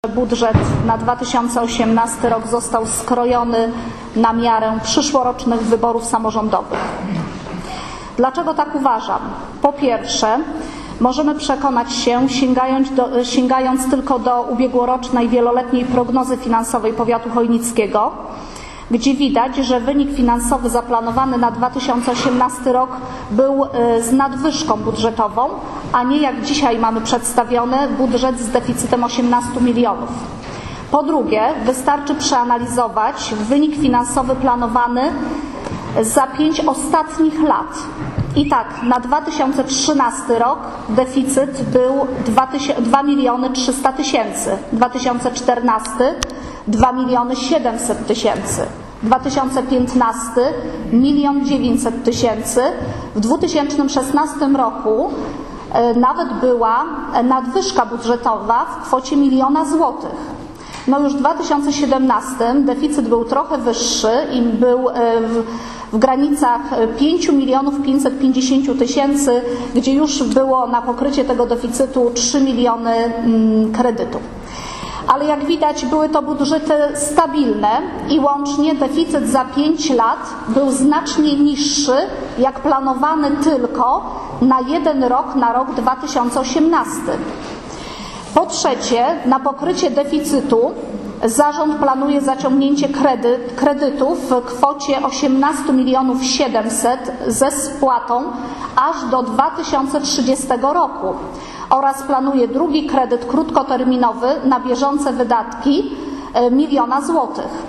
Budżet na 2018 rok został skrojony na miarę przyszłorocznych wyborów samorządowych. Dlaczego tak uważam? Po pierwsze, możemy przekonać się, sięgając tylko do ubiegłorocznej wieloletniej prognozy finansowej powiatu chojnickiego, gdzie widać, że wynik finansowy zaplanowany na 2018 rok był z nadwyżką budżetową, a nie jak dzisiaj mamy przedstawiony budżet z deficytem 18 milionów. Po drugie, wystarczy przeanalizować wynik finansowy planowany za 5 ostatnich lat. I tak, na 2013 rok deficyt był 2 300 000, 2014 2 700 000, 2015 1 900 000, w 2016 roku nawet była nadwyżka budżetowa w kwocie 1 000 000 złotych. No już w 2017 deficyt był trochę wyższy i był w granicach 5 550 000, gdzie już było na pokrycie tego deficytu 3 miliony kredytu. Ale jak widać, były to budżety stabilne i łącznie deficyt za 5 lat był znacznie niższy, jak planowany tylko na jeden rok, na rok 2018. Po trzecie, na pokrycie deficytu zarząd planuje zaciągnięcie kredytów w kwocie 18 700 000 ze spłatą aż do 2030 roku oraz planuje drugi kredyt krótkoterminowy na bieżące wydatki 1 000 000 złotych.